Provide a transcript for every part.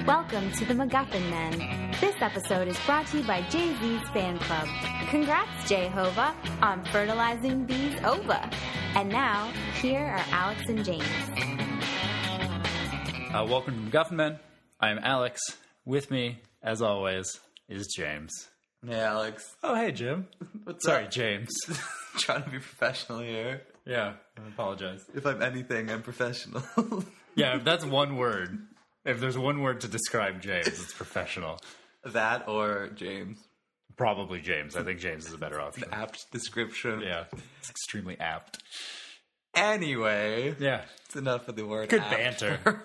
Welcome to the MacGuffin Men. This episode is brought to you by Jay-Z's Fan Club. Congrats, Jehovah, on fertilizing these ova. And now, here are Alex and James. Welcome to MacGuffin Men. I am Alex. With me, as always, is James. Hey, Alex. Oh, hey, Jim. Sorry, James. Trying to be professional here. Yeah, I apologize. If I'm anything, I'm professional. Yeah, if that's one word. If there's one word to describe James, it's professional. That or James. Probably James. I think James is a better option. An apt description. Yeah, it's extremely apt. Anyway. Yeah. It's enough of the word Good apt banter.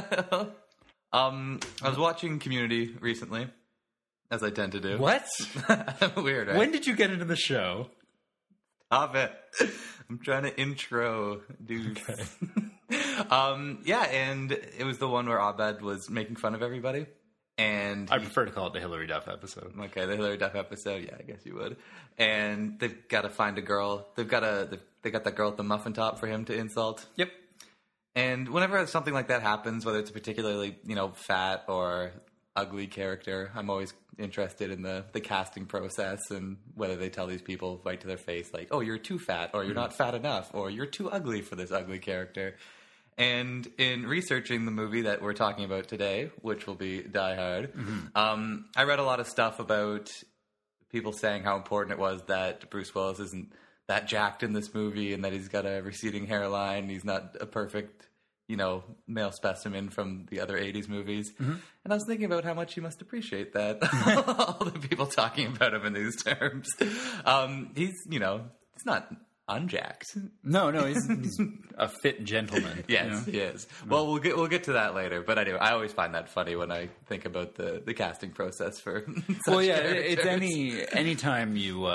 I was watching Community recently, as I tend to do. What? Weird, right? When did you get into the show? Stop it. I'm trying to intro dudes. Okay. Yeah, and it was the one where Abed was making fun of everybody. And I prefer to call it the Hillary Duff episode. Okay, the Hillary Duff episode. Yeah, I guess you would. And they've got to find a girl. They got that girl at the muffin top for him to insult. Yep. And whenever something like that happens, whether it's a particularly, fat or ugly character, I'm always interested in the casting process and whether they tell these people right to their face, like, oh, you're too fat, or you're not fat enough, or you're too ugly for this ugly character. And in researching the movie that we're talking about today, which will be Die Hard, I read a lot of stuff about people saying how important it was that Bruce Willis isn't that jacked in this movie and that he's got a receding hairline. He's not a perfect, male specimen from the other 80s movies. Mm-hmm. And I was thinking about how much he must appreciate that. All the people talking about him in these terms. He's not unjacked. No, he's a fit gentleman. Yes, he is. Well, we'll get to that later. But anyway, I always find that funny when I think about the casting process for such characters. It's any time you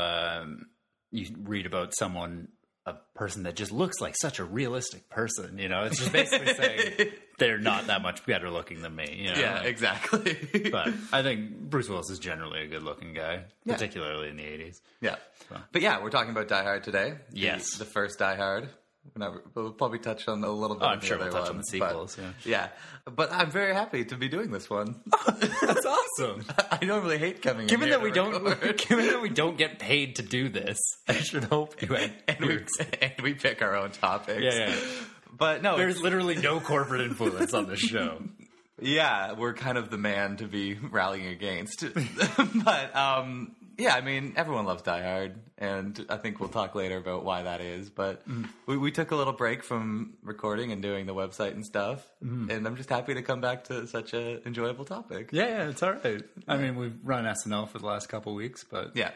read about someone, a person that just looks like such a realistic person, it's just basically saying they're not that much better looking than me. Yeah, exactly. But I think Bruce Willis is generally a good looking guy, particularly in the 80s. Yeah. So. But yeah, we're talking about Die Hard today. Yes. The first Die Hard. We'll probably touch on a little bit. I'm sure we'll touch on the sequels. Yeah, but I'm very happy to be doing this one. That's awesome. I normally hate coming. Given that we don't get paid to do this, I should hope you and we pick our own topics. Yeah. But no, there's literally no corporate influence on this show. Yeah, we're kind of the man to be rallying against. But yeah, I mean, everyone loves Die Hard, and I think we'll talk later about why that is. But we took a little break from recording and doing the website and stuff, and I'm just happy to come back to such an enjoyable topic. Yeah, it's all right. I mean, we've run SNL for the last couple of weeks, but yeah,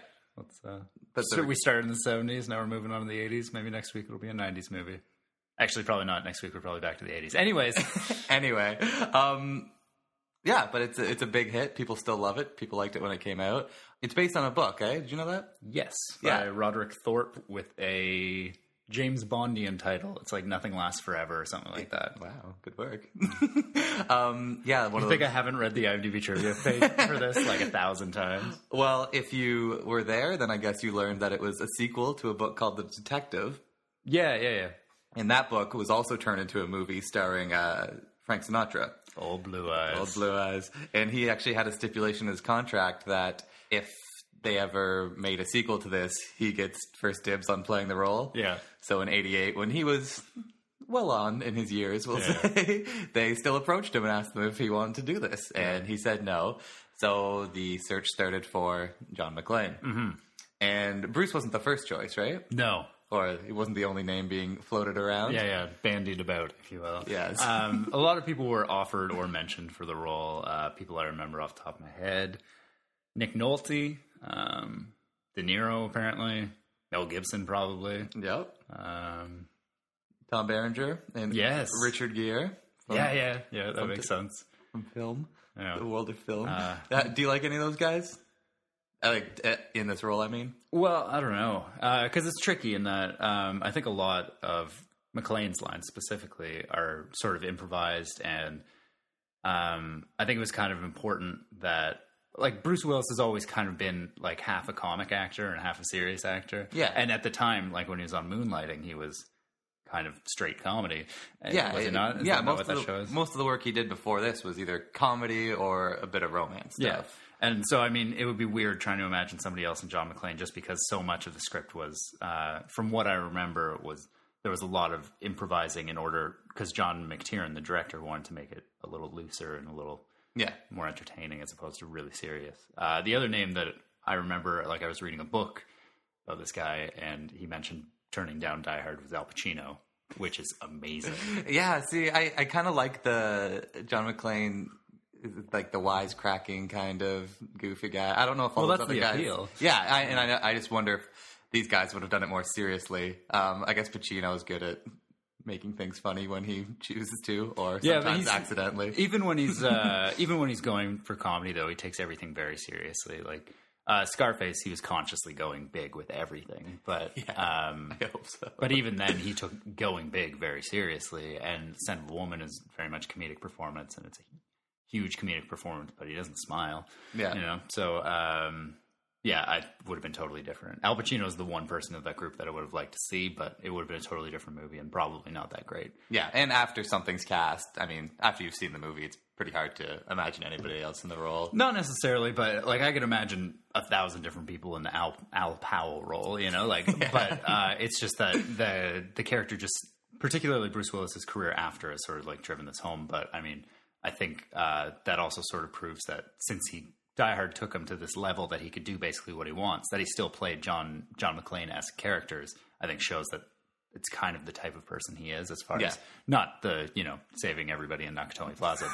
we started in the 70s, now we're moving on to the 80s. Maybe next week it'll be a 90s movie. Actually, probably not. Next week we're probably back to the 80s. Anyways. Anyway. Yeah, but it's a big hit. People still love it. People liked it when it came out. It's based on a book, eh? Did you know that? Yes. By Roderick Thorpe with a James Bondian title. It's like Nothing Lasts Forever or something like that. Wow, good work. Yeah, I think I haven't read the IMDb trivia page for this like 1,000 times. Well, if you were there, then I guess you learned that it was a sequel to a book called The Detective. Yeah. And that book was also turned into a movie starring Frank Sinatra. Old Blue Eyes. And he actually had a stipulation in his contract that if they ever made a sequel to this, he gets first dibs on playing the role. Yeah. So in 88, when he was well on in his years, we'll say, they still approached him and asked him if he wanted to do this. And he said no. So the search started for John McClane. Mm-hmm. And Bruce wasn't the first choice, right? No. Or it wasn't the only name being floated around. Yeah, bandied about, if you will. Yes. A lot of people were offered or mentioned for the role. People I remember off the top of my head. Nick Nolte, De Niro, apparently. Mel Gibson, probably. Yep. Tom Berenger and Richard Gere. Yeah, that makes sense. From film. Yeah. The world of film. Do you like any of those guys? In this role, I mean? Well, I don't know. Because it's tricky in that I think a lot of McClane's lines specifically are sort of improvised. And I think it was kind of important that, like, Bruce Willis has always kind of been, like, half a comic actor and half a serious actor. Yeah. And at the time, like, when he was on Moonlighting, he was kind of straight comedy. Yeah, was it not? Is that not what that show is? Most of the work he did before this was either comedy or a bit of romance stuff. Yeah. And so, I mean, it would be weird trying to imagine somebody else in John McClane just because so much of the script was, from what I remember, there was a lot of improvising in order, because John McTiernan, the director, wanted to make it a little looser and a little more entertaining as opposed to really serious. The other name that I remember, like I was reading a book about this guy, and he mentioned turning down Die Hard, was Al Pacino, which is amazing. Yeah, see, I kind of like the John McClane, like the wisecracking kind of goofy guy. I don't know if all those other guys. Appeal. Yeah, I just wonder if these guys would have done it more seriously. I guess Pacino is good at making things funny when he chooses to, or sometimes accidentally. Even when he's going for comedy, though, he takes everything very seriously. Like Scarface, he was consciously going big with everything, but I hope so. But even then, he took going big very seriously. And Scent of a Woman is very much comedic performance, and it's a huge comedic performance, but he doesn't smile. Yeah, you know. So, I would have been totally different. Al Pacino is the one person of that group that I would have liked to see, but it would have been a totally different movie and probably not that great. Yeah, and after something's cast, I mean, after you've seen the movie, it's pretty hard to imagine anybody else in the role. Not necessarily, but like I could imagine 1,000 different people in the Al Powell role, you know, like. But it's just that the character just, particularly Bruce Willis's career after, has sort of like driven this home. But I mean, I think that also sort of proves that since Die Hard took him to this level that he could do basically what he wants, that he still played John McClane-esque characters, I think shows that it's kind of the type of person he is, as far as not the, you know, saving everybody in Nakatomi Plaza,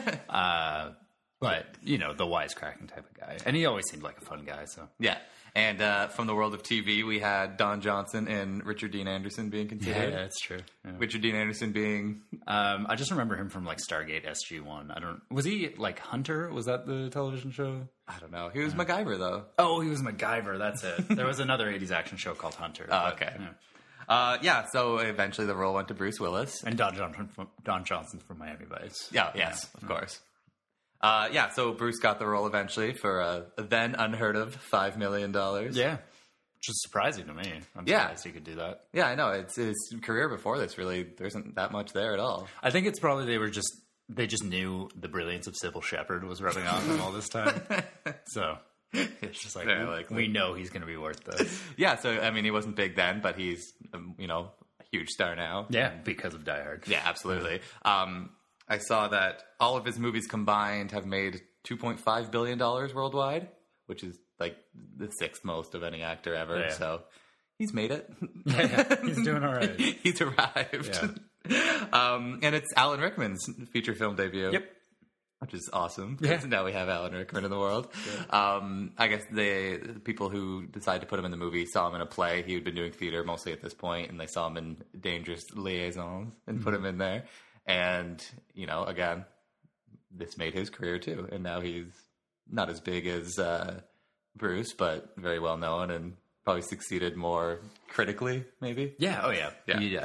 but you know, the wisecracking type of guy. And he always seemed like a fun guy, so. Yeah. And from the world of TV, we had Don Johnson and Richard Dean Anderson being considered. Yeah, that's true. Yeah. Richard Dean Anderson being... I just remember him from, like, Stargate SG-1. Was he, like, Hunter? Was that the television show? I don't know. He was MacGyver, though. Oh, he was MacGyver. That's it. There was another 80s action show called Hunter. Oh, okay. Yeah. So eventually the role went to Bruce Willis. And Don Johnson from Miami Vice. Yes, of course. So Bruce got the role eventually for a then unheard of $5 million. Yeah. Which is surprising to me. I'm surprised he could do that. Yeah, I know. It's his career before this, really, there isn't that much there at all. I think it's probably they just knew the brilliance of Sybil Shepherd was rubbing on them all this time. So it's just like, we know he's going to be worth this. Yeah, so, I mean, he wasn't big then, but he's, you know, a huge star now. Yeah, because of Die Hard. Yeah, absolutely. I saw that all of his movies combined have made $2.5 billion worldwide, which is like the sixth most of any actor ever. Yeah. So he's made it. He's doing all right. He's arrived. Yeah. And it's Alan Rickman's feature film debut. Yep. Which is awesome. Because now we have Alan Rickman in the world. Yeah. I guess the people who decided to put him in the movie saw him in a play. He had been doing theater mostly at this point, and they saw him in Dangerous Liaisons and put him in there. And, you know, again, this made his career too. And now he's not as big as Bruce, but very well known and probably succeeded more critically, maybe. Yeah. Oh, yeah.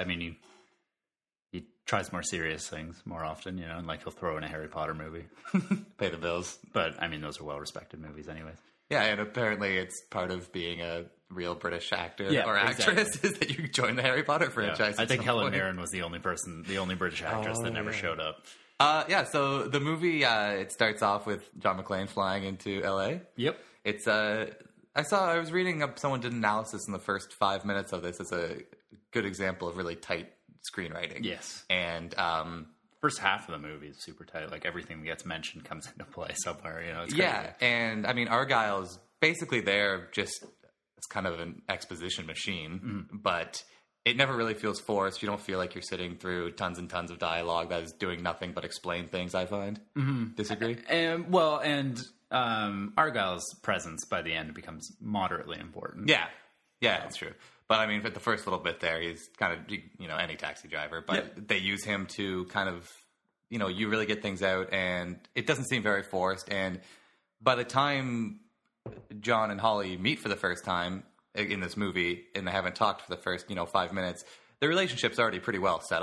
He tries more serious things more often, you know, and like he'll throw in a Harry Potter movie. Pay the bills. But, I mean, those are well-respected movies anyways. Yeah, and apparently it's part of being a real British actor or actress is that you join the Harry Potter franchise. I think Helen Mirren was the only British actress that never showed up. So the movie, it starts off with John McClane flying into LA. Yep. It's I was reading someone did an analysis in the first 5 minutes of this as a good example of really tight screenwriting. Yes. And first half of the movie is super tight. Like everything that gets mentioned comes into play somewhere, you know. It's crazy. And I mean Argyle's basically there just as kind of an exposition machine, but it never really feels forced. You don't feel like you're sitting through tons and tons of dialogue that is doing nothing but explain things, I find. Disagree? And Argyle's presence by the end becomes moderately important. Yeah, that's true. But I mean, for the first little bit there, he's kind of, you know, any taxi driver. But they use him to kind of, you know, you really get things out, and it doesn't seem very forced. And by the time John and Holly meet for the first time in this movie, and they haven't talked for the first, 5 minutes, the relationship's already pretty well set up.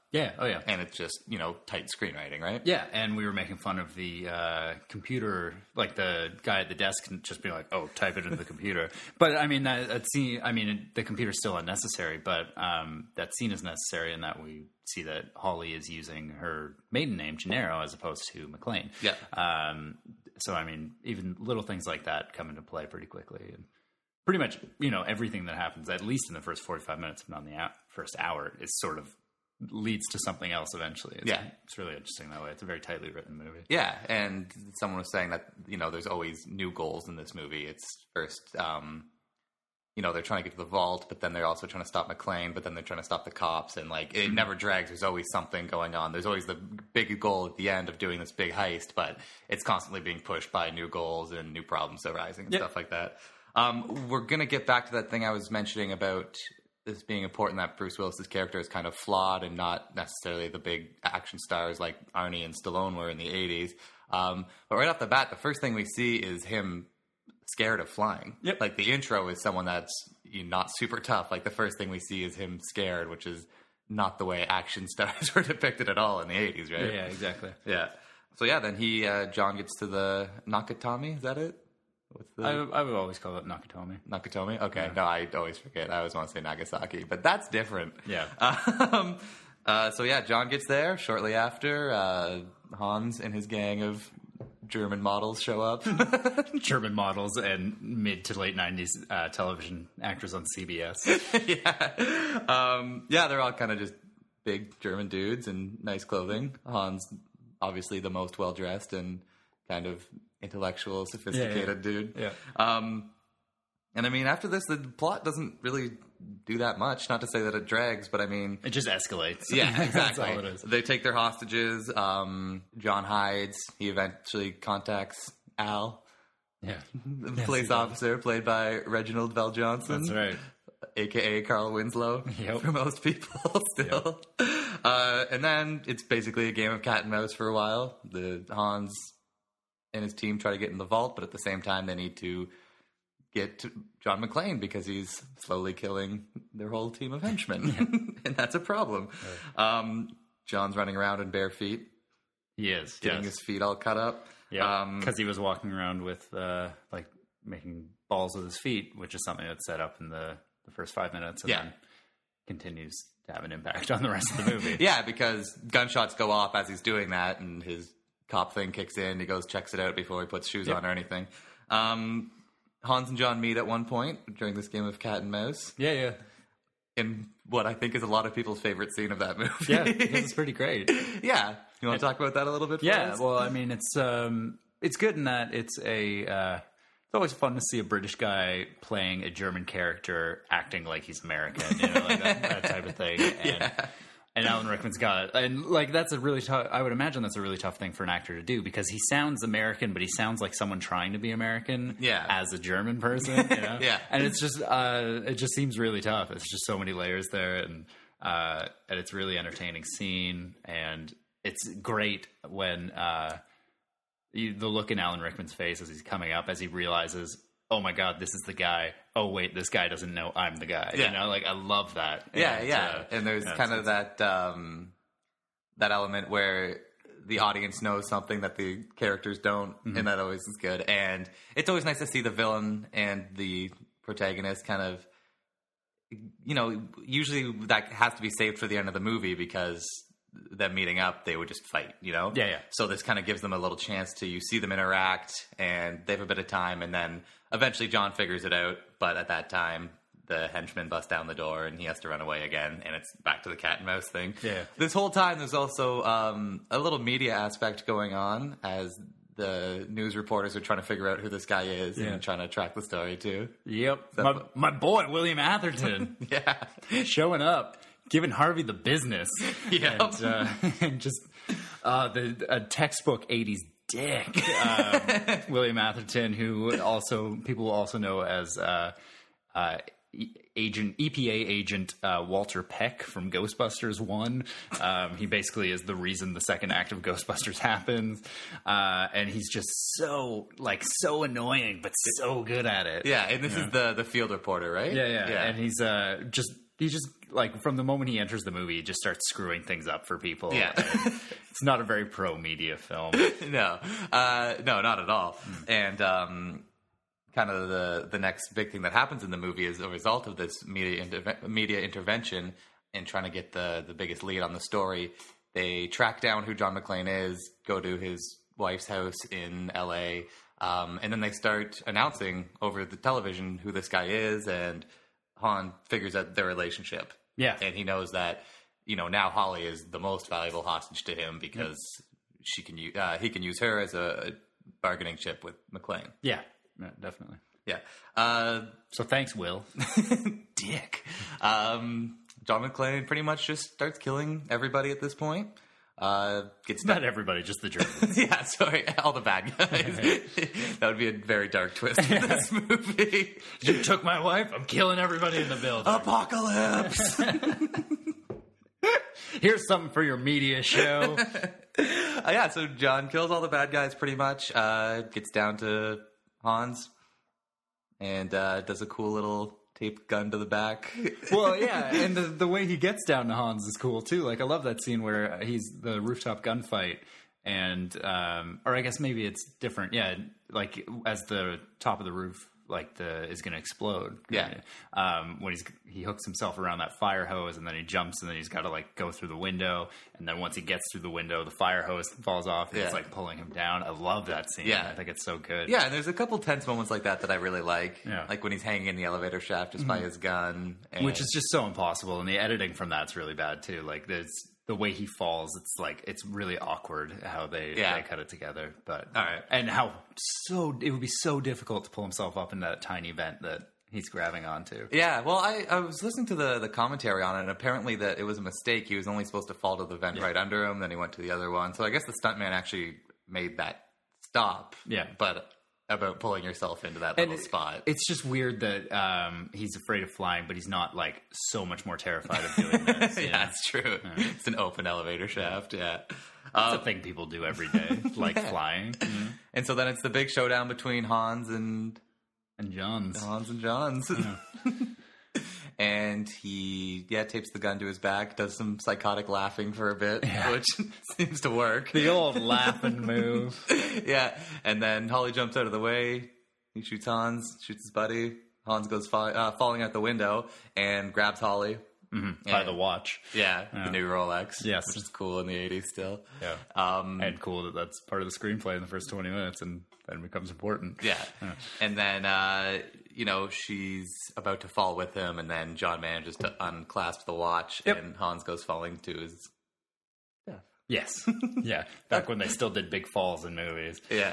Yeah. Oh, yeah. And it's just, tight screenwriting, right? Yeah, and we were making fun of the computer, like the guy at the desk just being like, "Oh, type it into the computer." But I mean, that scene. I mean, the computer's still unnecessary, but that scene is necessary in that we see that Holly is using her maiden name, Gennaro, as opposed to McClane. Yeah. So I mean, even little things like that come into play pretty quickly, and pretty much, everything that happens, at least in the first 45 minutes, if not in the first hour, is sort of leads to something else eventually. It's really interesting that way. It's a very tightly written movie. Yeah, and someone was saying that, there's always new goals in this movie. It's first, they're trying to get to the vault, but then they're also trying to stop McClane, but then they're trying to stop the cops, and, it never drags. There's always something going on. There's always the big goal at the end of doing this big heist, but it's constantly being pushed by new goals and new problems arising and stuff like that. We're going to get back to that thing I was mentioning about this being important, that Bruce Willis's character is kind of flawed and not necessarily the big action stars like Arnie and Stallone were in the 80s. But right off the bat, the first thing we see is him scared of flying. Yep. Like, the intro is someone that's not super tough. Like, the first thing we see is him scared, which is not the way action stars were depicted at all in the 80s, right? Yeah, exactly. Yeah. So, yeah, then John gets to the Nakatomi, is that it? I would always call it Nakatomi. Nakatomi? Okay. Yeah. No, I always forget. I always want to say Nagasaki, but that's different. Yeah. So, John gets there shortly after. Hans and his gang of German models show up. German models and mid to late 90s television actors on CBS. They're all kind of just big German dudes in nice clothing. Hans, obviously the most well-dressed and kind of intellectual, sophisticated dude. Yeah. And I mean, after this, the plot doesn't really do that much. Not to say that it drags, but I mean, it just escalates. Yeah, exactly. That's all it is. They take their hostages. John hides. He eventually contacts Al, Yeah. the police officer played by Reginald Vell Johnson. That's right. AKA Carl Winslow, Yep. for most people still. And then it's basically a game of cat and mouse for a while. The Hans and his team try to get in the vault, but at the same time they need to get to John McClane because he's slowly killing their whole team of henchmen. And that's a problem. Right. John's running around in bare feet. He is. Getting his feet all cut up. Yeah, because he was walking around with, making balls with his feet, which is something that's set up in the first 5 minutes and then continues to have an impact on the rest of the movie. Yeah, because gunshots go off as he's doing that, and his cop thing kicks in. He goes, checks it out before he puts shoes on or anything. Hans and John meet at one point during this game of cat and mouse. Yeah. In what I think is a lot of people's favorite scene of that movie. Yeah, it's pretty great. Yeah. You want to talk about that a little bit? Yeah, well, I mean, it's good in that it's it's always fun to see a British guy playing a German character acting like he's American, like that type of thing. And Alan Rickman's got it. And, that's a really tough... I would imagine that's a really tough thing for an actor to do because he sounds American, but he sounds like someone trying to be American as a German person, Yeah. And it's just... it just seems really tough. It's just so many layers there, and it's a really entertaining scene, and it's great when... the look in Alan Rickman's face as he's coming up, as he realizes, oh my God, this is the guy. Oh wait, this guy doesn't know I'm the guy. Yeah. I love that. And there's kind of that element where the audience knows something that the characters don't, and that always is good. And it's always nice to see the villain and the protagonist kind of, usually that has to be saved for the end of the movie because them meeting up, they would just fight, Yeah. So this kind of gives them a little chance to, you see them interact, and they have a bit of time, and then eventually John figures it out, but at that time, the henchman busts down the door, and he has to run away again, and it's back to the cat and mouse thing. Yeah. This whole time, there's also a little media aspect going on, as the news reporters are trying to figure out who this guy is, and trying to track the story, too. Yep. My boy, William Atherton. Showing up. Giving Harvey the business. And just a textbook 80s dick. William Atherton, who people will also know as EPA agent Walter Peck from Ghostbusters 1. He basically is the reason the second act of Ghostbusters happens. And he's just so annoying, but so good at it. Yeah, and this is the field reporter, right? Yeah. And he's just he just, like, from the moment he enters the movie, he just starts screwing things up for people. Yeah. It's not a very pro-media film. No, not at all. And kind of the next big thing that happens in the movie is a result of this media intervention and trying to get the biggest lead on the story. They track down who John McClane is, go to his wife's house in L.A., and then they start announcing over the television who this guy is, and Han figures out their relationship. Yeah. And he knows that, now Holly is the most valuable hostage to him because he can use her as a bargaining chip with McClane. Yeah, definitely. Yeah. So thanks, Will. Dick. John McClane pretty much just starts killing everybody at this point. Gets Not everybody, just the Germans. yeah, sorry, all the bad guys. That would be a very dark twist in this movie. You took my wife, I'm killing everybody in the building. Apocalypse! Here's something for your media show. Yeah, so John kills all the bad guys pretty much, gets down to Hans, and does a cool little taped gun to the back. Well, yeah, and the way he gets down to Hans is cool, too. Like, I love that scene where he's the rooftop gunfight, and, or I guess maybe it's different. Yeah, like, as the top of the roof, like, is going to explode. Yeah. When he hooks himself around that fire hose, and then he jumps, and then he's got to, like, go through the window, and then once he gets through the window, the fire hose falls off, and it's, like, pulling him down. I love that scene. Yeah. I think it's so good. Yeah, and there's a couple tense moments like that I really like. Yeah. Like when he's hanging in the elevator shaft just by his gun. And Which is just so impossible, and the editing from that's really bad, too. Like, there's the way he falls, it's really awkward how they cut it together. But all right. And how it would be so difficult to pull himself up in that tiny vent that he's grabbing onto. Yeah, well, I was listening to the commentary on it, and apparently that it was a mistake. He was only supposed to fall to the vent right under him, then he went to the other one. So I guess the stuntman actually made that stop. Yeah. But about pulling yourself into that little spot. It's just weird that he's afraid of flying, but he's not, like, so much more terrified of doing this. Yeah, it's true. Yeah. It's an open elevator shaft, yeah. It's a thing people do every day, like flying. And so then it's the big showdown between Hans and Johns. Yeah. And he, tapes the gun to his back, does some psychotic laughing for a bit, which seems to work. The old laughing move. Yeah, and then Holly jumps out of the way. He shoots Hans, shoots his buddy. Hans goes falling out the window and grabs Holly. Mm-hmm. By the watch. Yeah, the new Rolex. Yes. Which is cool in the 80s still. Yeah. And cool that that's part of the screenplay in the first 20 minutes and then becomes important. Yeah. And then, she's about to fall with him, and then John manages to unclasp the watch, and Hans goes falling to his death. Yes. Yeah. Back when they still did big falls in movies. Yeah.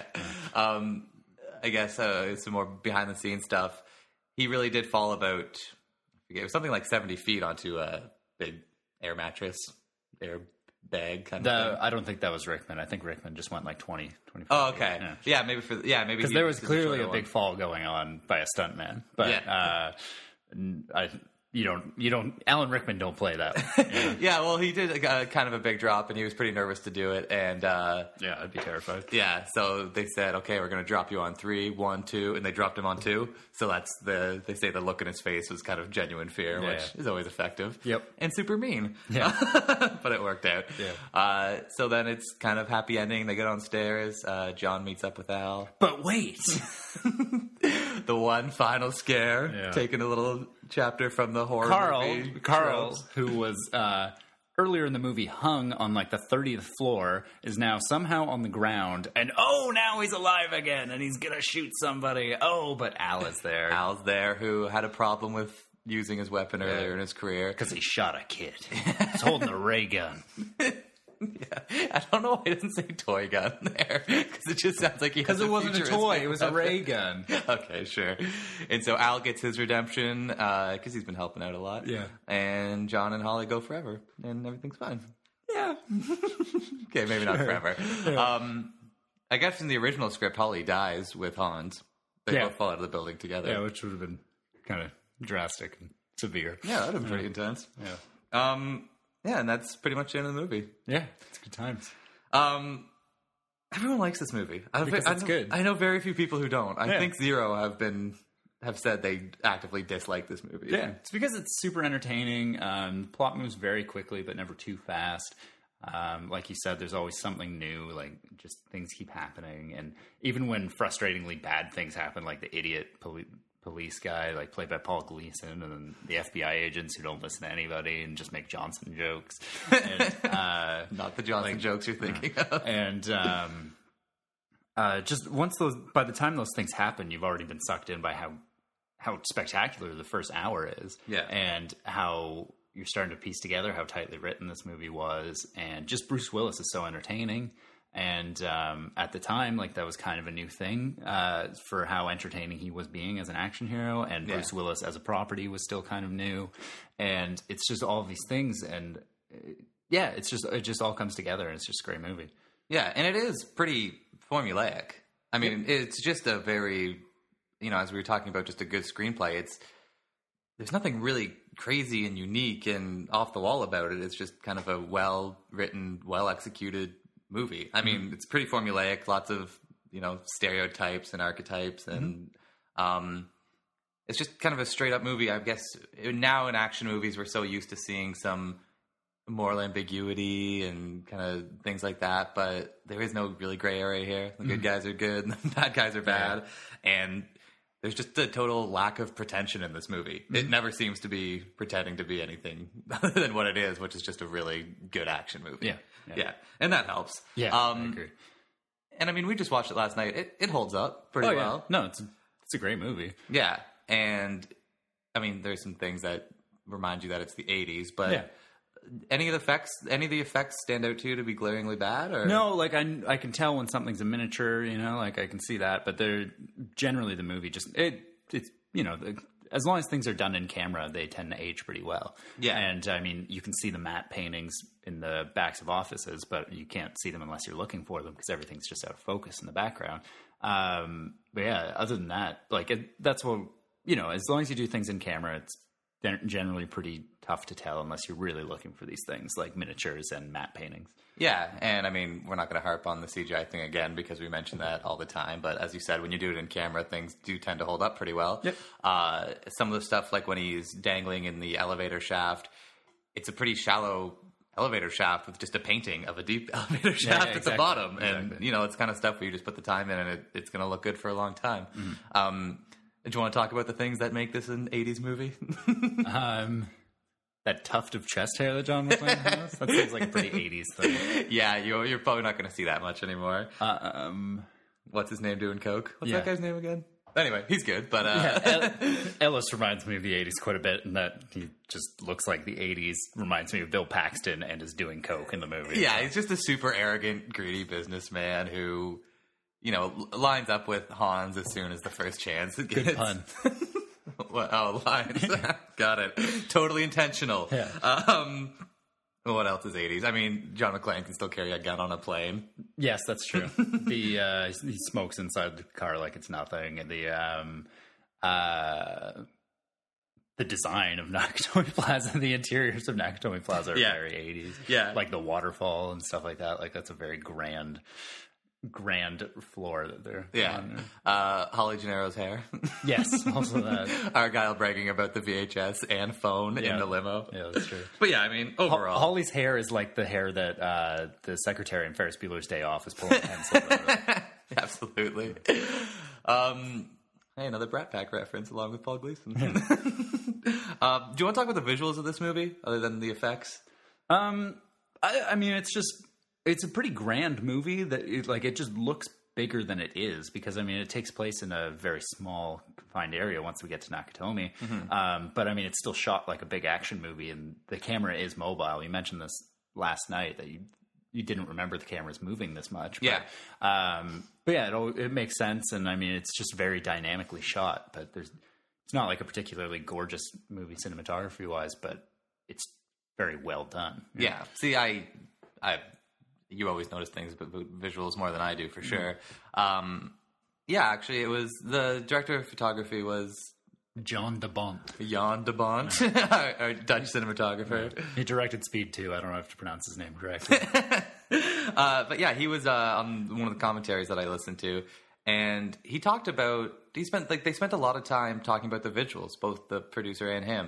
I guess some more behind-the-scenes stuff. He really did fall about... it was something like 70 feet onto a big air mattress, air bag kind of thing. I don't think that was Rickman. I think Rickman just went like 20, 25 Oh, okay. feet. Yeah, maybe because there was clearly a big fall going on by a stuntman. But Alan Rickman don't play that one. Yeah, well, he did kind of a big drop, and he was pretty nervous to do it. And I'd be terrified. Yeah, so they said, okay, we're going to drop you on 3, 1, 2, and they dropped him on 2. So they say the look in his face was kind of genuine fear, which is always effective. Yep. And super mean. Yeah. But it worked out. Yeah. So then it's kind of happy ending. They get on stairs. John meets up with Al. But wait. The one final scare. Yeah. Taking a little chapter from the horror movie. Carl, who was earlier in the movie hung on like the 30th floor, is now somehow on the ground, and now he's alive again, and he's gonna shoot somebody. But Al is there. Al's there, who had a problem with using his weapon earlier in his career. Because he shot a kid. He's holding a ray gun. Yeah, I don't know why he doesn't say toy gun there, because it just sounds like he has it wasn't a toy, it was a ray gun. Okay, sure. And so Al gets his redemption, because he's been helping out a lot. Yeah. And John and Holly go forever, and everything's fine. Yeah. Okay, maybe not forever. Yeah. I guess in the original script, Holly dies with Hans. They both fall out of the building together. Yeah, which would have been kind of drastic and severe. Yeah, that would have been pretty intense. Yeah. Yeah, and that's pretty much the end of the movie. Yeah, it's good times. Everyone likes this movie. Because it's good. I know very few people who don't. I think zero have have said they actively dislike this movie. Yeah, it's because it's super entertaining. The plot moves very quickly, but never too fast. Like you said, there's always something new. Like, just things keep happening, and even when frustratingly bad things happen, like the idiot police guy, like played by Paul Gleason, and then the FBI agents who don't listen to anybody and just make Johnson jokes. And, not the Johnson jokes you're thinking of. And just by the time those things happen, you've already been sucked in by how spectacular the first hour is. Yeah. And how you're starting to piece together how tightly written this movie was. And just Bruce Willis is so entertaining. And at the time, like, that was kind of a new thing for how entertaining he was being as an action hero. And Bruce Willis as a property was still kind of new. And it's just all of these things. And it just all comes together. And it's just a great movie. Yeah, and it is pretty formulaic. I mean, it's just a very, as we were talking about, just a good screenplay. There's nothing really crazy and unique and off the wall about it. It's just kind of a well-written, well-executed movie. I mean, it's pretty formulaic, lots of, stereotypes and archetypes, and it's just kind of a straight-up movie. I guess now in action movies, we're so used to seeing some moral ambiguity and kind of things like that, but there is no really gray area here. The good guys are good, and the bad guys are bad, and there's just a total lack of pretension in this movie. It never seems to be pretending to be anything other than what it is, which is just a really good action movie. Yeah. And that helps. Yeah, I agree. And I mean, we just watched it last night. It holds up pretty well. No, it's a great movie. Yeah, and I mean, there's some things that remind you that it's the 80s, but any of the effects stand out to you to be glaringly bad? Or? No, like I can tell when something's a miniature, like I can see that, but they're generally the movie just it's as long as things are done in camera, they tend to age pretty well. Yeah. And I mean, you can see the matte paintings in the backs of offices, but you can't see them unless you're looking for them because everything's just out of focus in the background. But yeah, other than that, like that's what, as long as you do things in camera, it's generally pretty tough to tell unless you're really looking for these things like miniatures and matte paintings. Yeah, and I mean, we're not going to harp on the CGI thing again because we mention that all the time, but as you said, when you do it in camera, things do tend to hold up pretty well. Yep. Some of the stuff, like when he's dangling in the elevator shaft, it's a pretty shallow elevator shaft with just a painting of a deep elevator shaft at the bottom. And, it's kind of stuff where you just put the time in and it's going to look good for a long time. Do you want to talk about the things that make this an 80s movie? That tuft of chest hair that John McClane has? That seems like a pretty 80s thing. Yeah, you're probably not going to see that much anymore. What's his name doing coke? What's that guy's name again? Anyway, he's good, but... Ellis reminds me of the 80s quite a bit, and that he just looks like the 80s. Reminds me of Bill Paxton and is doing coke in the movie. Yeah, he's just a super arrogant, greedy businessman who... lines up with Hans as soon as the first chance it gets. Good pun. What? Oh, lines. Got it. Totally intentional. Yeah. What else is 80s? I mean, John McClane can still carry a gun on a plane. Yes, that's true. He smokes inside the car like it's nothing. And the design of Nakatomi Plaza, the interiors of Nakatomi Plaza are very 80s. Yeah. Like the waterfall and stuff like that. Like that's a very grand floor that they're on. Holly Gennaro's hair. Yes, also that. Argyle bragging about the VHS and phone in the limo. Yeah, that's true. But yeah, I mean, overall. Holly's hair is like the hair that the secretary in Ferris Bueller's Day Off is pulling a pencil over. Absolutely. Hey, another Brat Pack reference along with Paul Gleason. Do you want to talk about the visuals of this movie, other than the effects? I mean, it's a pretty grand movie that it just looks bigger than it is because, I mean, it takes place in a very small confined area once we get to Nakatomi. But I mean, it's still shot like a big action movie and the camera is mobile. You mentioned this last night that you didn't remember the camera's moving this much. But, but yeah, it makes sense. And I mean, it's just very dynamically shot, but it's not like a particularly gorgeous movie cinematography wise, but it's very well done. Yeah. See, you always notice things about visuals more than I do, for sure. Actually, it was the director of photography was Jan de Bont. Jan de Bont, our Dutch cinematographer. He directed Speed 2. I don't know if to pronounce his name correctly. But yeah, he was on one of the commentaries that I listened to, And he talked about they spent a lot of time talking about the visuals, both the producer and him.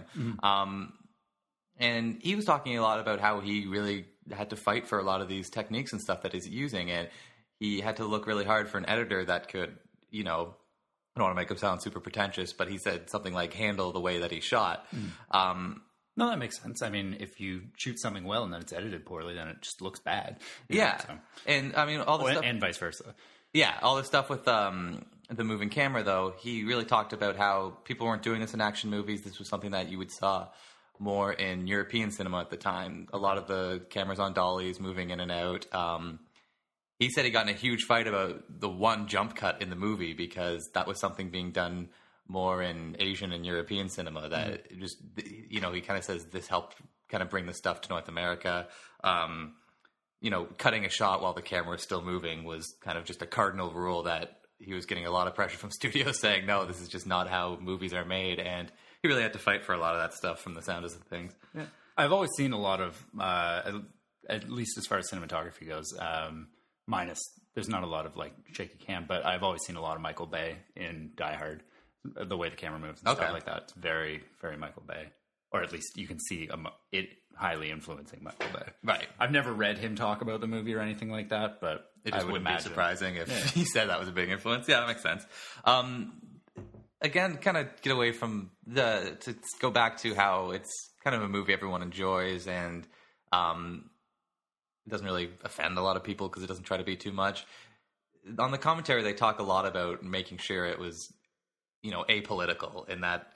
And he was talking a lot about how he really had to fight for a lot of these techniques and stuff that he's using, and he had to look really hard for an editor that could, I don't want to make him sound super pretentious, but he said something like handle the way that he shot. No, that makes sense. I mean, if you shoot something well and then it's edited poorly, then it just looks bad. Yeah. And I mean, all the stuff. And vice versa. Yeah. All the stuff with the moving camera, though, he really talked about how people weren't doing this in action movies. This was something that you would saw more in European cinema at the time. A lot of the cameras on dollies moving in and out. He said he got in a huge fight about the one jump cut in the movie because that was something being done more in Asian and European cinema that just, he kind of says this helped kind of bring the stuff to North America. Cutting a shot while the camera was still moving was kind of just a cardinal rule that he was getting a lot of pressure from studios saying, no, this is just not how movies are made. And he really had to fight for a lot of that stuff from the sound of things. Yeah. I've always seen a lot of, at least as far as cinematography goes, minus there's not a lot of like shaky cam, but I've always seen a lot of Michael Bay in Die Hard. The way the camera moves and stuff like that. It's very, very Michael Bay. Or at least you can see it highly influencing Michael Bay. Right. I've never read him talk about the movie or anything like that, but it just wouldn't be surprising if he said that was a big influence. Yeah, that makes sense. Again, kind of get away from to go back to how it's kind of a movie everyone enjoys and it doesn't really offend a lot of people because it doesn't try to be too much. On the commentary, they talk a lot about making sure it was apolitical in that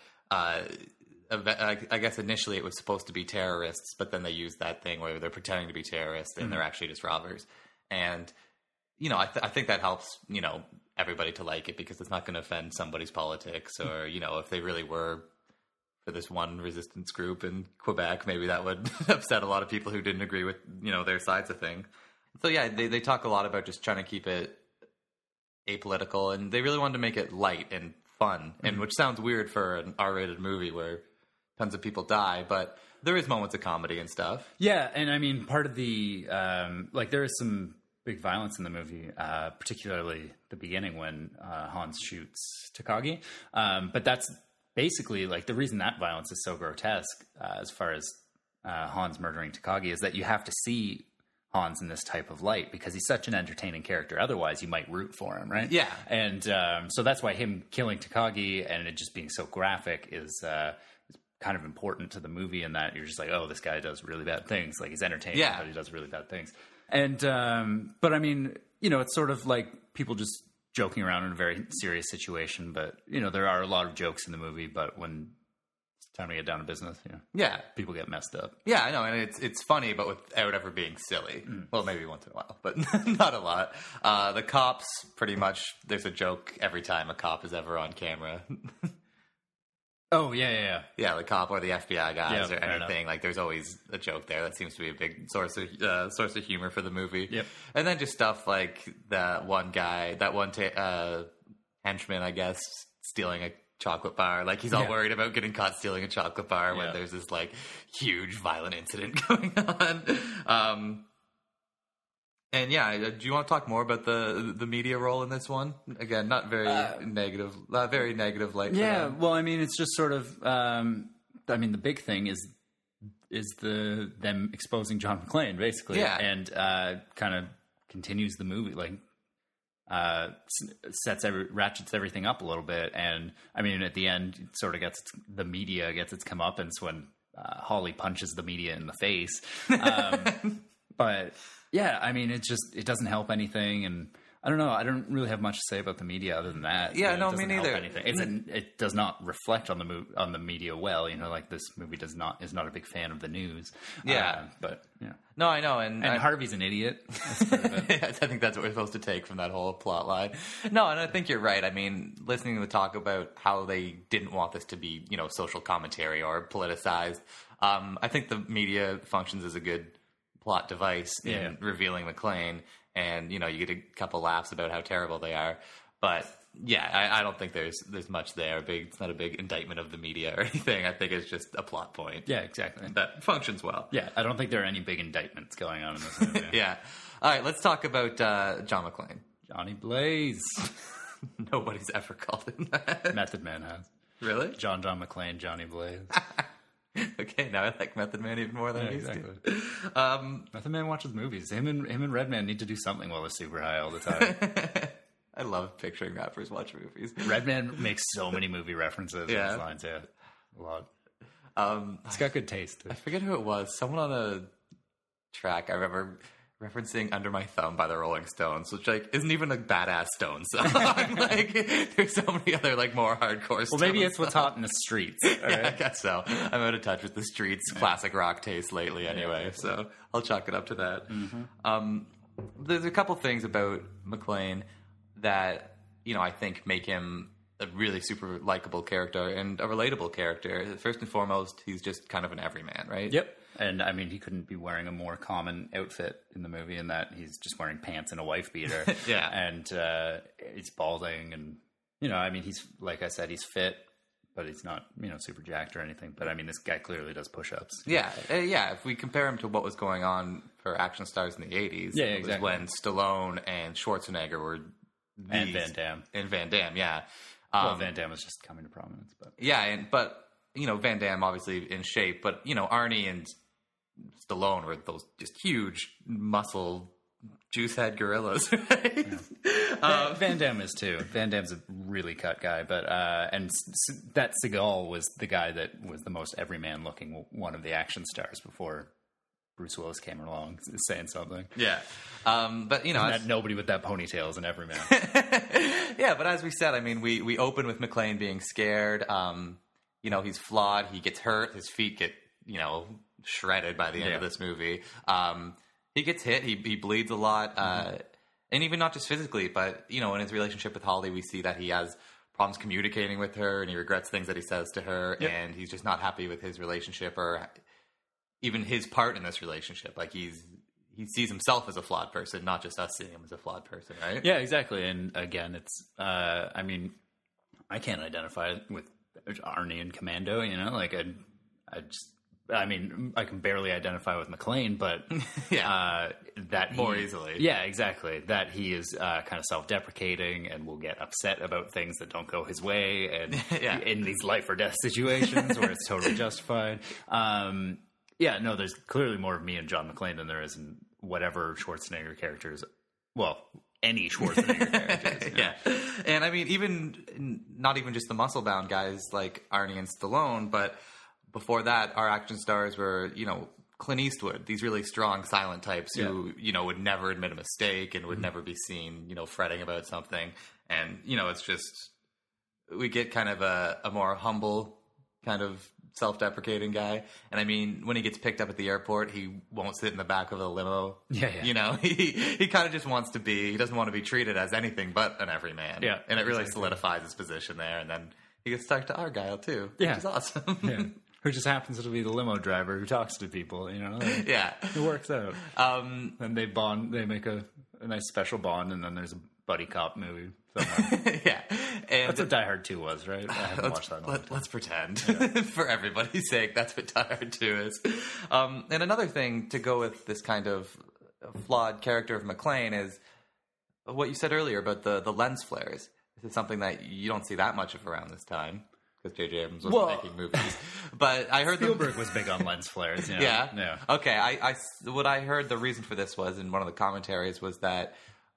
I guess initially it was supposed to be terrorists, but then they used that thing where they're pretending to be terrorists and they're actually just robbers. And, I think that helps, everybody to like it because it's not going to offend somebody's politics or, if they really were for this one resistance group in Quebec, maybe that would upset a lot of people who didn't agree with, their sides of things. So, yeah, they talk a lot about just trying to keep it apolitical, and they really wanted to make it light and fun, and which sounds weird for an R-rated movie where tons of people die, but there is moments of comedy and stuff. Yeah, and I mean, part of the there is some big violence in the movie, particularly the beginning when Hans shoots Takagi. But that's basically like the reason that violence is so grotesque, as far as Hans murdering Takagi, is that you have to see Hans in this type of light because he's such an entertaining character. Otherwise, you might root for him, right? Yeah. And so that's why him killing Takagi and it just being so graphic is kind of important to the movie in that you're just like, oh, this guy does really bad things. Like, he's entertaining, but he does really bad things. And, but I mean, it's sort of like people just joking around in a very serious situation. But, there are a lot of jokes in the movie, but when it's time to get down to business, people get messed up. Yeah, I know. And it's funny, but without ever being silly. Well, maybe once in a while, but not a lot. The cops, pretty much, there's a joke every time a cop is ever on camera. Oh, yeah. Yeah, the cop or the FBI guys or anything. Like, there's always a joke there. That seems to be a big source of humor for the movie. Yep. And then just stuff like that one henchman, I guess, stealing a chocolate bar. Like, he's all worried about getting caught stealing a chocolate bar when there's this, like, huge violent incident going on. And do you want to talk more about the media role in this one? Again, not very negative light. Yeah, well, I mean, it's just sort of. The big thing is them exposing John McClane, basically, and kind of continues the movie, like ratchets everything up a little bit, and I mean, at the end, it sort of the media gets its comeuppance when Holly punches the media in the face, but. Yeah, I mean, it doesn't help anything, and I don't know. I don't really have much to say about the media other than that. Yeah, no, me neither. It does not reflect on the media well. Like this movie is not a big fan of the news. Yeah, but yeah. No, I know, and Harvey's an idiot. That's part of it. I think that's what we're supposed to take from that whole plot line. No, and I think you're right. I mean, listening to the talk about how they didn't want this to be, social commentary or politicized. I think the media functions as a good plot device in revealing McClane, and you get a couple laughs about how terrible they are, but I don't think there's much there. It's not a big indictment of the media or anything. I think it's just a plot point. Yeah, exactly. That functions well. Yeah, I don't think there are any big indictments going on in this movie. Yeah. All right, let's talk about John McClane. Johnny Blaze. Nobody's ever called him that. Method Man has. Really? John McClane, Johnny Blaze. Okay, now I like Method Man even more than I used exactly. to. Method Man watches movies. Him and Redman need to do something while they're super high all the time. I love picturing rappers watch movies. Redman makes so many movie references in his lines. Yeah, a lot. He's got good taste. I forget who it was. Someone on a track. I remember referencing "Under My Thumb" by the Rolling Stones, which like isn't even a badass Stones song. Like, there's so many other like more hardcore. Well, maybe it's what's hot in the streets. Yeah, I guess so. I'm out of touch with the streets' classic rock taste lately, anyway. Yeah, so I'll chalk it up to that. Mm-hmm. There's a couple things about McClane that I think make him a really super likable character and a relatable character. First and foremost, he's just kind of an everyman, right? Yep. And I mean, he couldn't be wearing a more common outfit in the movie in that he's just wearing pants and a wife beater. Yeah. And he's balding and, I mean, he's, like I said, he's fit, but he's not, super jacked or anything. But I mean, this guy clearly does push-ups. Yeah. Yeah. If we compare him to what was going on for action stars in the 80s, it was when Stallone and Schwarzenegger were and Van Damme. And Van Damme, yeah. Well, Van Damme was just coming to prominence, but yeah, but Van Damme obviously in shape, but Arnie and Stallone were those just huge muscle juice head gorillas. Right? Yeah. Van Damme is too. Van Damme's a really cut guy, but that Seagal was the guy that was the most everyman looking one of the action stars before Bruce Willis came along saying something. Yeah. But, that nobody with that ponytail is an everyman. Yeah, but as we said, I mean, we open with McClane being scared. He's flawed. He gets hurt. His feet get, shredded by the end of this movie. He gets hit. He bleeds a lot. And even not just physically, but, in his relationship with Holly, we see that he has problems communicating with her and he regrets things that he says to her. Yep. And he's just not happy with his relationship or even his part in this relationship. Like he sees himself as a flawed person, not just us seeing him as a flawed person, right? Yeah, exactly. And again, it's, I mean, I can't identify with Arnie and Commando, I can barely identify with McClane, but that more easily. Yeah, exactly. That he is kind of self-deprecating and will get upset about things that don't go his way and in these life or death situations where it's totally justified. There's clearly more of me and John McClane than there is in whatever Schwarzenegger characters. Well, any Schwarzenegger characters. Yeah. And I mean, not even just the muscle-bound guys like Arnie and Stallone, but before that, our action stars were, Clint Eastwood, these really strong, silent types who, would never admit a mistake and would never be seen, fretting about something. And, it's just, we get kind of a more humble kind of self-deprecating guy. And I mean, when he gets picked up at the airport, he won't sit in the back of a limo. Yeah. He kind of just wants to he doesn't want to be treated as anything but an everyman. Yeah. And it really solidifies his position there. And then he gets stuck to Argyle too, which is awesome. Yeah. Who just happens to be the limo driver who talks to people, Yeah. It works out. And they bond, they make a nice special bond, and then there's a buddy cop movie somewhere. Yeah. And that's what Die Hard 2 was, right? I haven't watched that in a long time. Let's pretend, for everybody's sake, that's what Die Hard 2 is. And another thing to go with this kind of flawed character of McClane is what you said earlier about the lens flares. This is something that you don't see that much of around this time. Because J.J. Abrams wasn't making movies. But I heard Spielberg was big on lens flares. Yeah? Okay. What I heard the reason for this was, in one of the commentaries, was that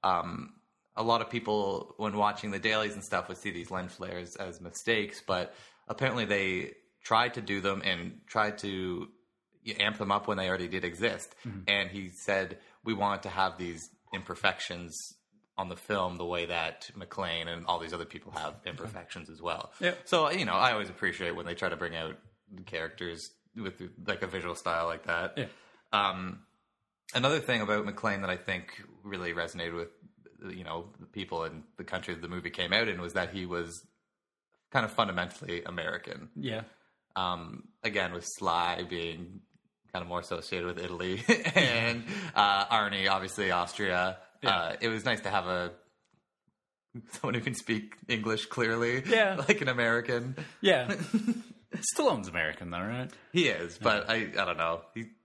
a lot of people, when watching the dailies and stuff, would see these lens flares as mistakes. But apparently they tried to do them and tried to amp them up when they already did exist. Mm-hmm. And he said, we want to have these imperfections on the film the way that McClane and all these other people have imperfections as well. Yeah. So, I always appreciate when they try to bring out characters with like a visual style like that. Yeah. Another thing about McClane that I think really resonated with, the people in the country that the movie came out in was that he was kind of fundamentally American. Yeah. Again, with Sly being kind of more associated with Italy and Arnie, obviously Austria. Yeah. It was nice to have someone who can speak English clearly, like an American. Yeah. Stallone's American, though, right? He is, but I don't know. He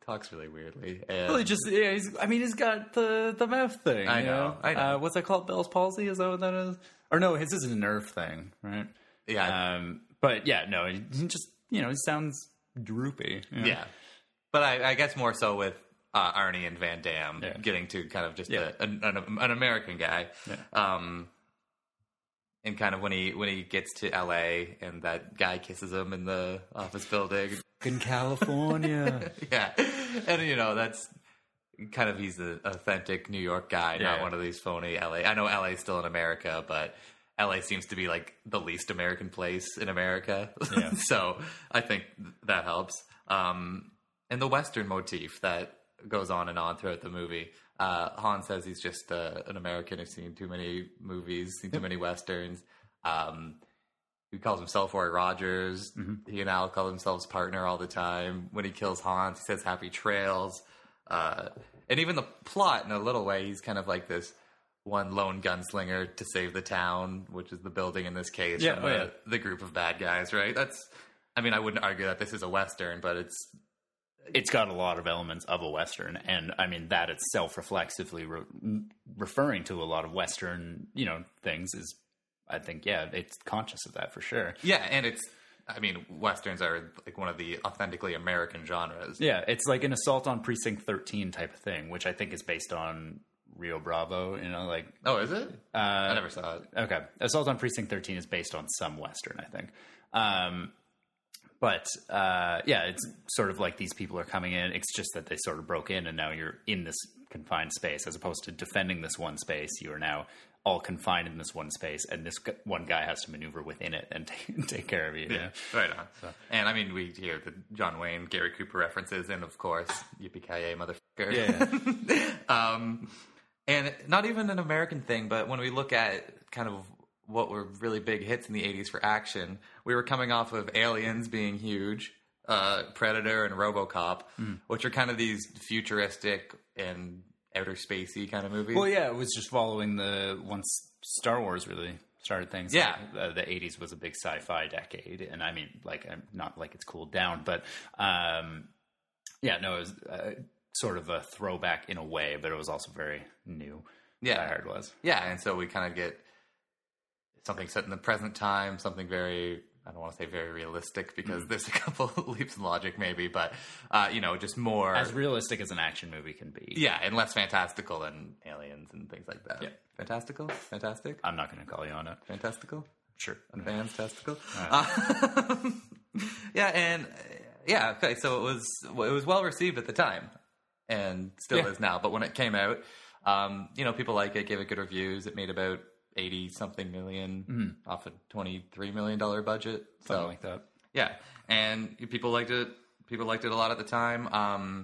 talks really weirdly. Well, he's got the mouth thing. I know. What's that called? Bell's palsy? Is that what that is? Or no, his is a nerve thing, right? Yeah. But yeah, no, he just, he sounds droopy. Yeah. But I guess more so with Arnie and Van Damme getting to kind of just an American guy. Yeah. And kind of when he gets to L.A. and that guy kisses him in the office building. In California. Yeah. And, that's kind of, he's an authentic New York guy, not one of these phony L.A. I know L.A. is still in America, but L.A. seems to be like the least American place in America. Yeah. So I think that helps. And the Western motif that goes on and on throughout the movie. Han says he's just an American who's seen too many movies, seen too many Westerns. He calls himself Roy Rogers. Mm-hmm. He and Al call themselves partner all the time. When he kills Hans, he says happy trails. And even the plot, in a little way, he's kind of like this one lone gunslinger to save the town, which is the building in this case, from the group of bad guys, right? I wouldn't argue that this is a Western, but it's got a lot of elements of a Western, and that itself reflexively referring to a lot of Western, things is, I think, it's conscious of that for sure. Yeah, and Westerns are like one of the authentically American genres. Yeah, it's like an Assault on Precinct 13 type of thing, which I think is based on Rio Bravo, Oh, is it? I never saw it. Okay. Assault on Precinct 13 is based on some Western, I think. But it's sort of like these people are coming in. It's just that they sort of broke in, and now you're in this confined space, as opposed to defending this one space. You are now all confined in this one space, and this one guy has to maneuver within it and take care of you. Yeah, right on. So. And we hear the John Wayne, Gary Cooper references, and of course, yippee-ki-yay, motherfucker. Yeah. And not even an American thing, but when we look at kind of what were really big hits in the 80s for action, we were coming off of Aliens being huge, Predator and RoboCop, which are kind of these futuristic and outer spacey kind of movies. Well, yeah, it was just following once Star Wars really started things. Yeah. Like, the 80s was a big sci-fi decade, and not like it's cooled down, but it was sort of a throwback in a way, but it was also very new. Yeah. Die Hard was. Yeah, and so we kind of get something set in the present time, something very, I don't want to say very realistic, because there's a couple leaps in logic maybe, but, just more... As realistic as an action movie can be. Yeah, and less fantastical than Aliens and things like that. Yeah. Fantastical? Fantastic? I'm not going to call you on it. Fantastical? Sure. Advanced testicle? Right. Okay, so it was well received at the time, and still is now, but when it came out, people like it, gave it good reviews. It made about 80-something million off a $23 million budget. Something like that. Yeah. And people liked it. People liked it a lot at the time.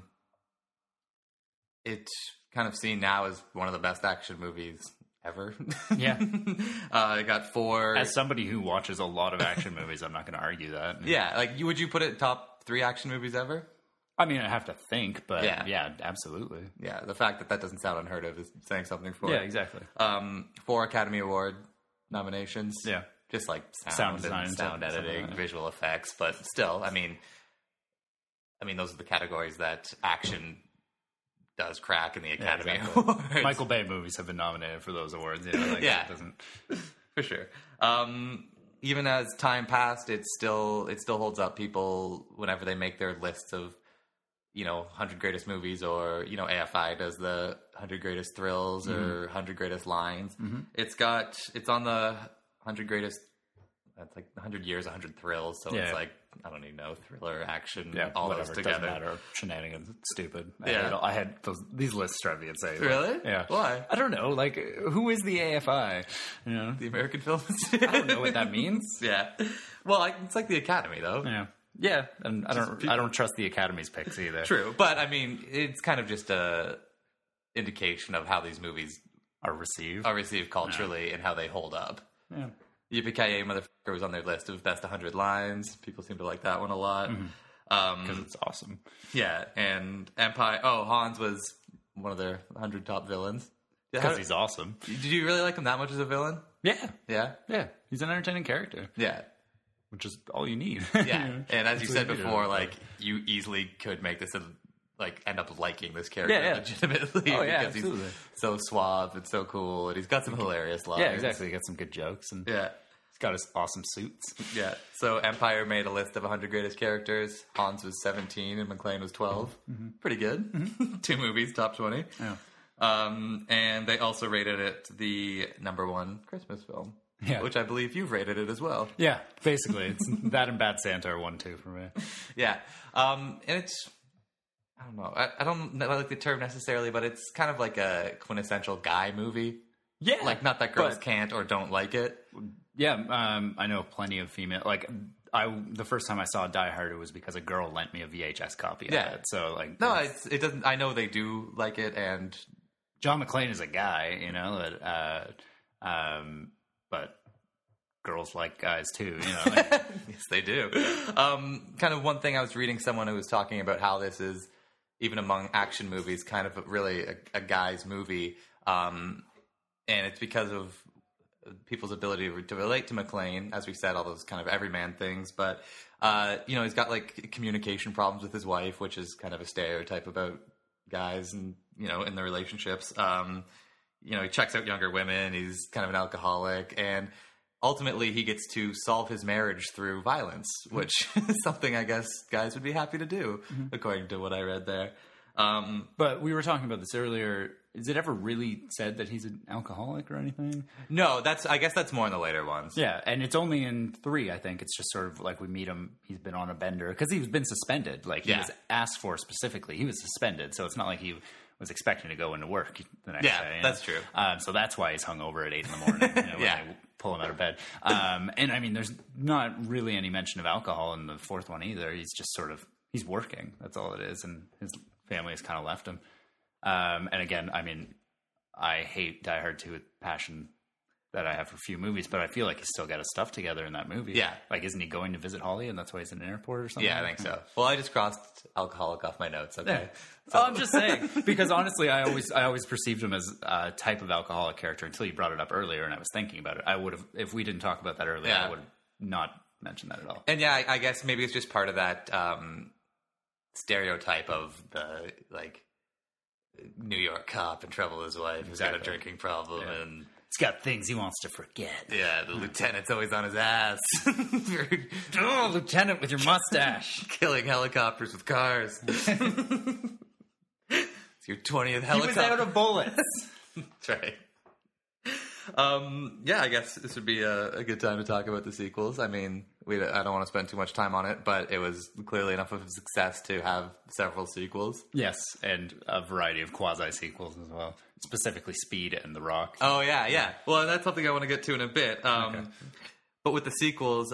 It's kind of seen now as one of the best action movies ever. Yeah. It got 4. As somebody who watches a lot of action movies, I'm not going to argue that. Yeah. Would you put it top 3 action movies ever? I have to think, but yeah, absolutely. Yeah, the fact that doesn't sound unheard of is saying something for it. Yeah, exactly. 4 Academy Award nominations. Yeah. Just like sound design, sound editing, visual effects, but still, those are the categories that action does crack in the Academy Awards. Michael Bay movies have been nominated for those awards. It doesn't... For sure. Even as time passed, it still holds up. People, whenever they make their lists of 100 greatest movies, or AFI does the 100 greatest thrills or 100 greatest lines. Mm-hmm. It's on the 100 greatest. That's like 100 years, 100 thrills. So it's like, I don't even know, thriller, action, all whatever, those together. It doesn't matter. Shenanigans, it's stupid. Yeah. I had these lists drive me insane. Really? Yeah. Why? I don't know. Like, who is the AFI? The American Film Institute. I don't know what that means. Yeah. Well, it's like the Academy, though. Yeah. Yeah, and I don't trust the Academy's picks either. True, but it's kind of just a indication of how these movies are received culturally and how they hold up. Yeah. Yippee-ki-yay, motherfucker was on their list of best 100 lines. People seem to like that one a lot. Because it's awesome. Yeah, and Empire... Oh, Hans was one of their 100 top villains. Because he's awesome. Did you really like him that much as a villain? Yeah. Yeah? Yeah. He's an entertaining character. Yeah. Which is all you need. Yeah. And as you said before, you easily could make this a like end up liking this character legitimately because he's so suave and so cool, and he's got some hilarious lines. Yeah, exactly. He got some good jokes, and he's got his awesome suits. Yeah. So Empire made a list of 100 greatest characters. Hans was 17 and McClane was 12. Mm-hmm. Pretty good. Mm-hmm. 2 movies, top 20. Yeah. And they also rated it the #1 Christmas film. Yeah. Which I believe you've rated it as well. Yeah, basically. It's that and Bad Santa are 1-2 for me. Yeah. And it's, I don't know. I don't like the term necessarily, but it's kind of like a quintessential guy movie. Yeah. Like, not that girls can't or don't like it. Yeah, I know plenty of female. Like, the first time I saw Die Hard, it was because a girl lent me a VHS copy of it. So, like... No, it doesn't... I know they do like it, and... John McClane is a guy, you know, but girls like guys too, you know. Like. Yes, they do. Kind of one thing I was reading, someone who was talking about how this is, even among action movies, kind of really a guy's movie, and it's because of people's ability to relate to McClane, as we said, all those kind of everyman things, but you know, he's got like communication problems with his wife, which is kind of a stereotype about guys and, you know, in their relationships. You know, he checks out younger women, he's kind of an alcoholic, and ultimately he gets to solve his marriage through violence, which is something I guess guys would be happy to do, according to what I read there. But we were talking about this earlier. Is it ever really said that he's an alcoholic or anything? No, I guess that's more in the later ones. Yeah, and it's only in 3, I think. It's just sort of like we meet him. He's been on a bender because he's been suspended. Like, he was asked for specifically. He was suspended, so it's not like he was expecting to go into work the next day. Yeah, that's true. So that's why he's hungover at 8 in the morning when they pull him out of bed. And, I mean, there's not really any mention of alcohol in the 4th one either. He's just sort of – he's working. That's all it is, and his family has kind of left him. And again, I mean, I hate Die Hard 2 with passion that I have for a few movies, but I feel like he's still got his stuff together in that movie. Yeah. Like, isn't he going to visit Holly and that's why he's in an airport or something? Yeah, I think so. Well, I just crossed alcoholic off my notes, okay? Yeah. So. I'm just saying, because honestly, I always perceived him as a type of alcoholic character until you brought it up earlier and I was thinking about it. I would have, if we didn't talk about that earlier, I would have not mentioned that at all. And yeah, I guess maybe it's just part of that stereotype of the, like, New York cop in trouble with his wife who's got a drinking problem and he's got things he wants to forget. Yeah, the lieutenant's always on his ass. Oh, Lieutenant with your mustache. Killing helicopters with cars. It's your 20th helicopter. He was out of bullets. That's right. Yeah, I guess this would be a good time to talk about the sequels. I mean, I don't want to spend too much time on it, but it was clearly enough of a success to have several sequels. Yes, and a variety of quasi-sequels as well, specifically Speed and The Rock. Oh, yeah. Well, that's something I want to get to in a bit. Okay. But with the sequels,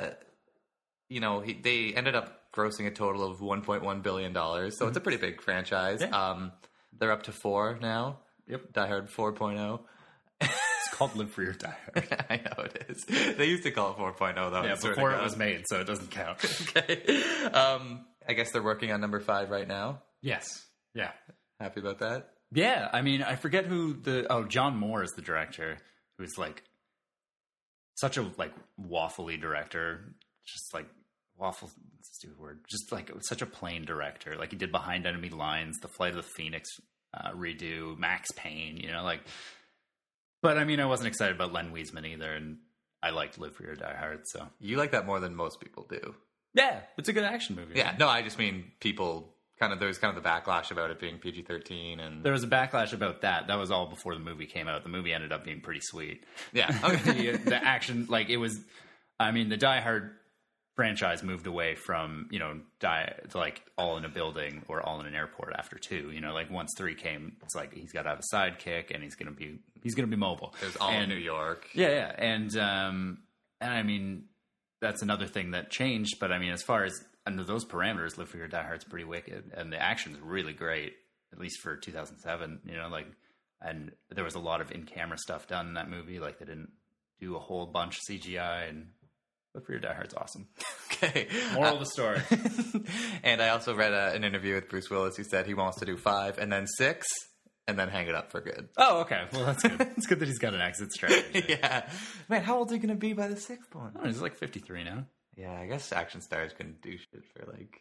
you know, they ended up grossing a total of $1.1 billion, so it's a pretty big franchise. Yeah. They're up to 4 now. Yep. Die Hard 4.0. It's called Live Free or Die Hard. I know it is. They used to call it 4.0 though. Yeah, before it was made, so it doesn't count. Okay. I guess they're working on number 5 right now. Yes. Yeah. Happy about that? Yeah. I mean, I forget who John Moore is the director, who's like such a like waffly director. Just like waffle, that's a stupid word. Just like such a plain director. Like he did Behind Enemy Lines, The Flight of the Phoenix redo, Max Payne, you know, like. But, I mean, I wasn't excited about Len Wiseman either, and I liked Live Free or Die Hard, so... You like that more than most people do. Yeah, it's a good action movie. Yeah, no, I just mean people... There's kind of the backlash about it being PG-13, and... There was a backlash about that. That was all before the movie came out. The movie ended up being pretty sweet. Yeah. Okay. the action, like, it was... I mean, the Die Hard franchise moved away from, you know, like all in a building or all in an airport after 2. You know, like once 3 came, it's like he's got to have a sidekick and he's gonna be mobile. It was all in New York. Yeah, and I mean that's another thing that changed. But I mean, as far as under those parameters, Live Free or Die Hard's pretty wicked, and the action's really great, at least for 2007. You know, like, and there was a lot of in-camera stuff done in that movie. Like they didn't do a whole bunch of CGI and. Live Free or Die Hard's awesome. Okay. Moral of the story. And I also read an interview with Bruce Willis who said he wants to do 5 and then 6 and then hang it up for good. Oh, okay. Well, that's good. It's good that he's got an exit strategy. Yeah. Man, how old are you going to be by the 6th one? Oh, he's like 53 now. Yeah, I guess action stars can do shit for like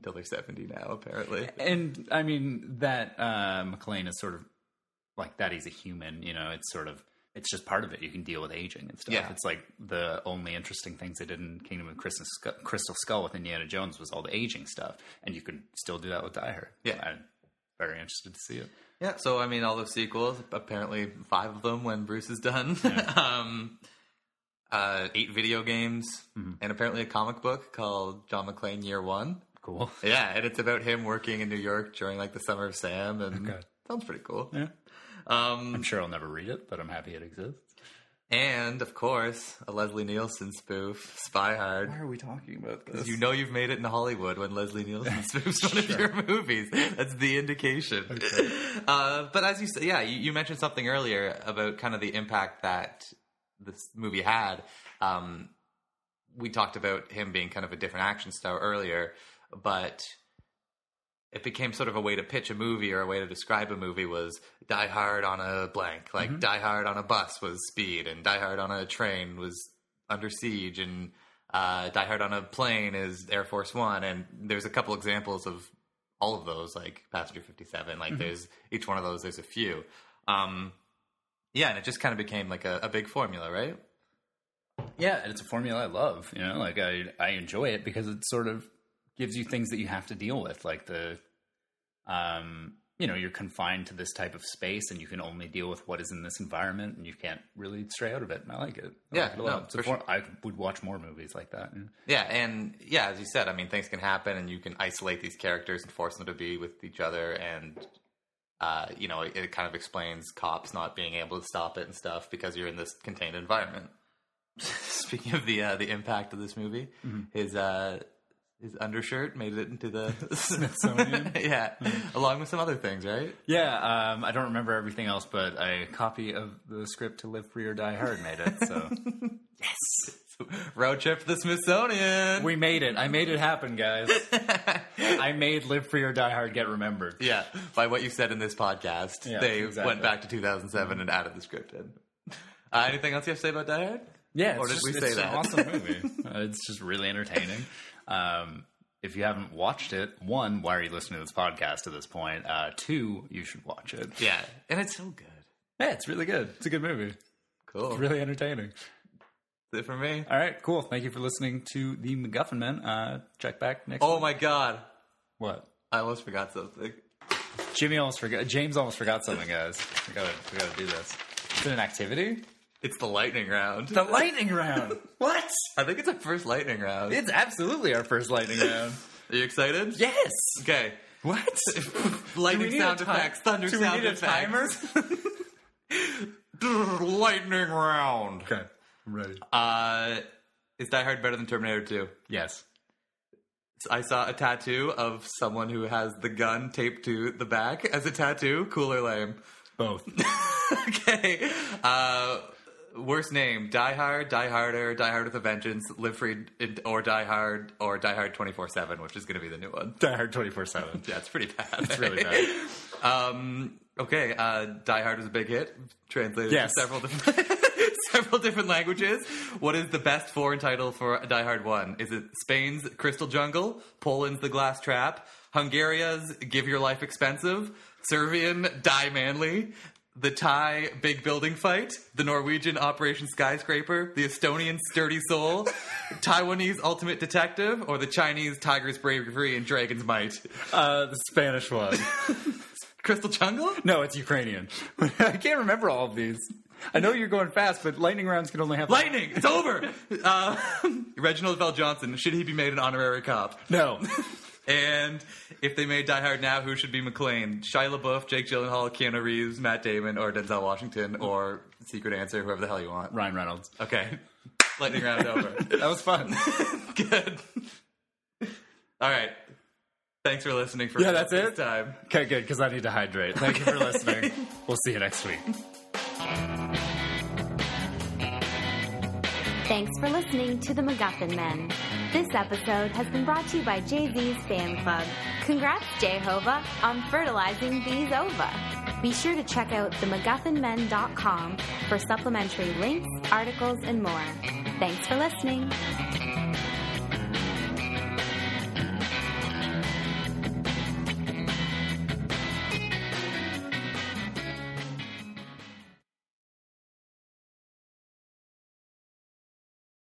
until they're 70 now, apparently. And I mean that McClane is sort of like that. He's a human, you know. It's just part of it. You can deal with aging and stuff. Yeah. It's like the only interesting things they did in Kingdom of Crystal Skull with Indiana Jones was all the aging stuff, and you could still do that with Die Hard. Yeah. I'm very interested to see it. Yeah, so I mean, all those sequels, apparently 5 of them when Bruce is done. Yeah. 8 video games, and apparently a comic book called John McClane Year One. Cool. Yeah, and it's about him working in New York during like the Summer of Sam, and sounds pretty cool. Yeah. I'm sure I'll never read it, but I'm happy it exists. And of course, a Leslie Nielsen spoof, Spy Hard. Why are we talking about this? You know you've made it in Hollywood when Leslie Nielsen spoofs one of your movies. That's the indication. Okay. But as you said, yeah, you mentioned something earlier about kind of the impact that this movie had. We talked about him being kind of a different action star earlier, but it became sort of a way to pitch a movie or a way to describe a movie was Die Hard on a blank. Like Die Hard on a bus was Speed, and Die Hard on a train was Under Siege, and Die Hard on a plane is Air Force One. And there's a couple examples of all of those, like Passenger 57. Like there's each one of those, there's a few. Yeah, and it just kind of became like a big formula, right? Yeah, and it's a formula I love. You know, like I enjoy it because it sort of gives you things that you have to deal with, like you know, you're confined to this type of space, and you can only deal with what is in this environment, and you can't really stray out of it. And I like it. I would watch more movies like that. Yeah, and yeah, as you said, I mean, things can happen, and you can isolate these characters and force them to be with each other, and you know, it kind of explains cops not being able to stop it and stuff because you're in this contained environment. Speaking of the impact of this movie, his undershirt made it into the Smithsonian. Yeah, along with some other things, right? Yeah, I don't remember everything else, but a copy of the script to Live Free or Die Hard made it, so... Yes! Road trip to the Smithsonian! We made it. I made it happen, guys. I made Live Free or Die Hard get remembered. Yeah, by what you said in this podcast. Yeah, they exactly. went back to 2007 and added the script in. Anything else you have to say about Die Hard? Yeah, or did we say it's that? An awesome movie. It's just really entertaining. If you haven't watched it, 1, why are you listening to this podcast at this point? 2, you should watch it. Yeah, and it's so good. Yeah, it's really good. It's a good movie. Cool. It's really entertaining. That's it for me. All right, cool. Thank you for listening to the MacGuffin Men. Check back next Oh week. my god. What? I almost forgot something. James almost forgot something, guys. We gotta do this. Is it an activity? It's the lightning round. The lightning round. What? I think it's our first lightning round. It's absolutely our first lightning round. Are you excited? Yes. Okay. What? Lightning sound effects, thunder sound effects. Timer? Lightning round. Okay, I'm ready. Is Die Hard better than Terminator 2? Yes. I saw a tattoo of someone who has the gun taped to the back as a tattoo. Cool or lame? Both. Okay. Worst name: Die Hard, Die Harder, Die Hard with a Vengeance, Live Free, or Die Hard 24/7, which is going to be the new one. Die Hard 24/7. Yeah, it's pretty bad. It's really bad. Okay, Die Hard was a big hit, translated Yes. to several different languages. What is the best foreign title for Die Hard 1? Is it Spain's Crystal Jungle, Poland's The Glass Trap, Hungaria's Give Your Life Expensive, Serbian Die Manly, the Thai Big Building Fight, the Norwegian Operation Skyscraper, the Estonian Sturdy Soul, Taiwanese Ultimate Detective, or the Chinese Tiger's Bravery and Dragon's Might? The Spanish one. Crystal Jungle? No, it's Ukrainian. I can't remember all of these. I know you're going fast, but lightning rounds can only have... Lightning! It's over! Reginald Val Johnson, should he be made an honorary cop? No. And if they made Die Hard now, who should be McClane? Shia LaBeouf, Jake Gyllenhaal, Keanu Reeves, Matt Damon, or Denzel Washington, or secret answer, whoever the hell you want. Ryan Reynolds. Okay. Lightning round over. That was fun. Good. All right. Thanks for listening for that's it? this time. Okay, good, because I need to hydrate. Thank you for listening. We'll see you next week. Thanks for listening to the MacGuffin Men. This episode has been brought to you by Jay-Z's Fan Club. Congrats, Jehova, on fertilizing B's ova. Be sure to check out themacguffinmen.com for supplementary links, articles, and more. Thanks for listening.